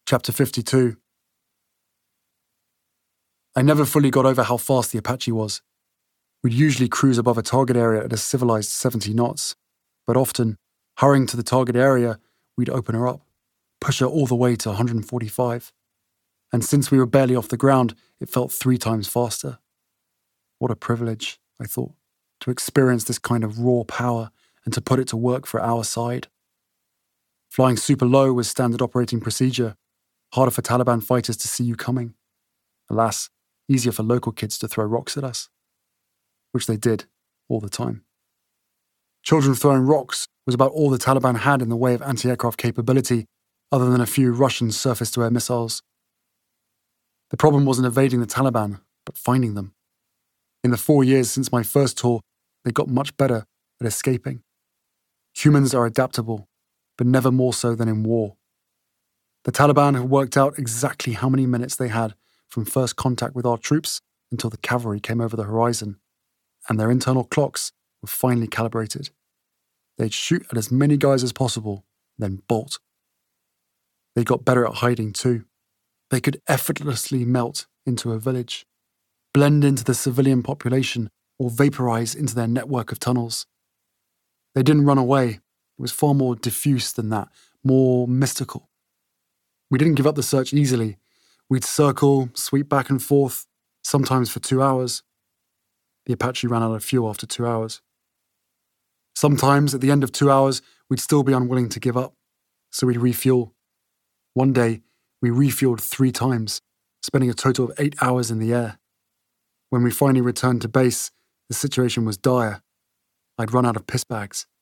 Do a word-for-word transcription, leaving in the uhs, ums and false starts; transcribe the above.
Chapter fifty-two. I never fully got over how fast the Apache was. We'd usually cruise above a target area at a civilized seventy knots, but often, hurrying to the target area, we'd open her up, push her all the way to one hundred forty-five. And since we were barely off the ground, it felt three times faster. What a privilege, I thought, to experience this kind of raw power and to put it to work for our side. Flying super low was standard operating procedure, harder for Taliban fighters to see you coming. Alas, easier for local kids to throw rocks at us. Which they did, all the time. Children throwing rocks was about all the Taliban had in the way of anti-aircraft capability, other than a few Russian surface-to-air missiles. The problem wasn't evading the Taliban, but finding them. In the four years since my first tour, they got much better at escaping. Humans are adaptable, but never more so than in war. The Taliban had worked out exactly how many minutes they had from first contact with our troops until the cavalry came over the horizon, and their internal clocks were finely calibrated. They'd shoot at as many guys as possible, then bolt. They got better at hiding too. They could effortlessly melt into a village, blend into the civilian population, or vaporize into their network of tunnels. They didn't run away. It was far more diffuse than that, more mystical. We didn't give up the search easily. We'd circle, sweep back and forth, sometimes for two hours. The Apache ran out of fuel after two hours. Sometimes, at the end of two hours, we'd still be unwilling to give up, so we'd refuel. One day, we refueled three times, spending a total of eight hours in the air. When we finally returned to base, the situation was dire. I'd run out of piss bags.